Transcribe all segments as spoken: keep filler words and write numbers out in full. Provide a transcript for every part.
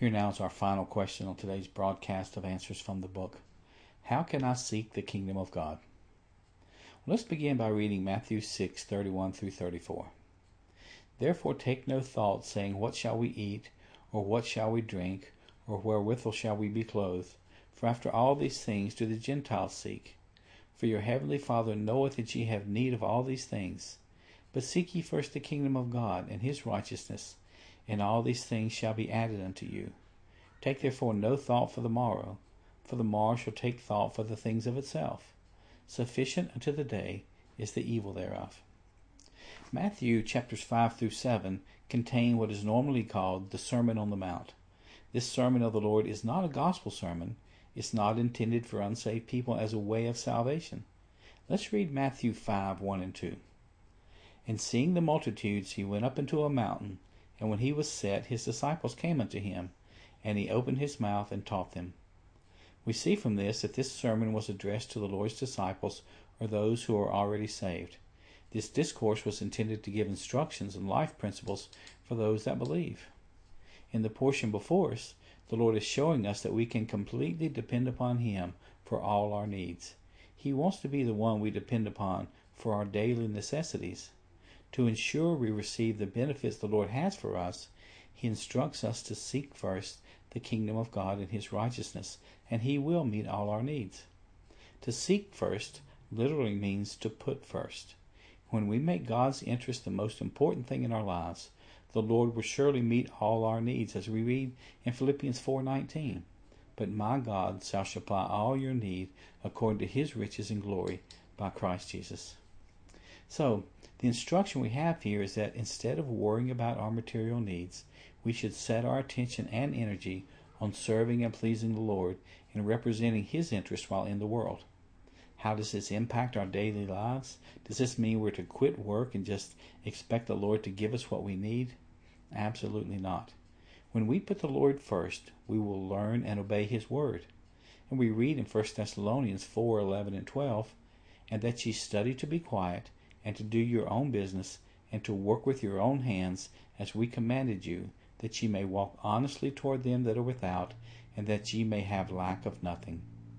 Here now is our final question on today's broadcast of Answers from the Book. How can I seek the kingdom of God? Well, let's begin by reading Matthew six, thirty-one through thirty-four. Therefore take no thought, saying, What shall we eat? Or what shall we drink? Or wherewithal shall we be clothed? For after all these things do the Gentiles seek. For your heavenly Father knoweth that ye have need of all these things. But seek ye first the kingdom of God, and his righteousness, and all these things shall be added unto you. Take therefore no thought for the morrow, for the morrow shall take thought for the things of itself. Sufficient unto the day is the evil thereof. Matthew chapters five through seven contain what is normally called the Sermon on the Mount. This sermon of the Lord is not a gospel sermon. It's not intended for unsaved people as a way of salvation. Let's read Matthew five, one and two. And seeing the multitudes, he went up into a mountain, and when he was set, his disciples came unto him, and he opened his mouth and taught them. We see from this that this sermon was addressed to the Lord's disciples, or those who are already saved. This discourse was intended to give instructions and life principles for those that believe. In the portion before us, the Lord is showing us that we can completely depend upon him for all our needs. He wants to be the one we depend upon for our daily necessities. To ensure we receive the benefits the Lord has for us, he instructs us to seek first the kingdom of God and his righteousness, and he will meet all our needs. To seek first literally means to put first. When we make God's interest the most important thing in our lives, the Lord will surely meet all our needs, as we read in Philippians four nineteen. But my God shall supply all your need according to his riches and glory by Christ Jesus. So, the instruction we have here is that instead of worrying about our material needs, we should set our attention and energy on serving and pleasing the Lord and representing his interests while in the world. How does this impact our daily lives? Does this mean we're to quit work and just expect the Lord to give us what we need? Absolutely not. When we put the Lord first, we will learn and obey his word. And we read in First Thessalonians four, eleven and twelve, And that ye study to be quiet, and to do your own business, and to work with your own hands, as we commanded you, that ye may walk honestly toward them that are without, and that ye may have lack of nothing.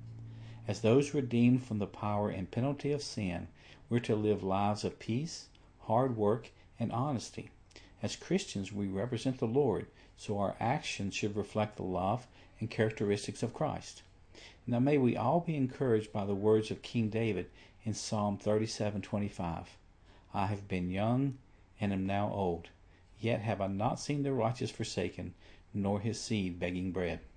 As those redeemed from the power and penalty of sin, we're to live lives of peace, hard work, and honesty. As Christians, we represent the Lord, so our actions should reflect the love and characteristics of Christ. Now may we all be encouraged by the words of King David in Psalm thirty-seven twenty-five. I have been young and am now old, yet have I not seen the righteous forsaken, nor his seed begging bread.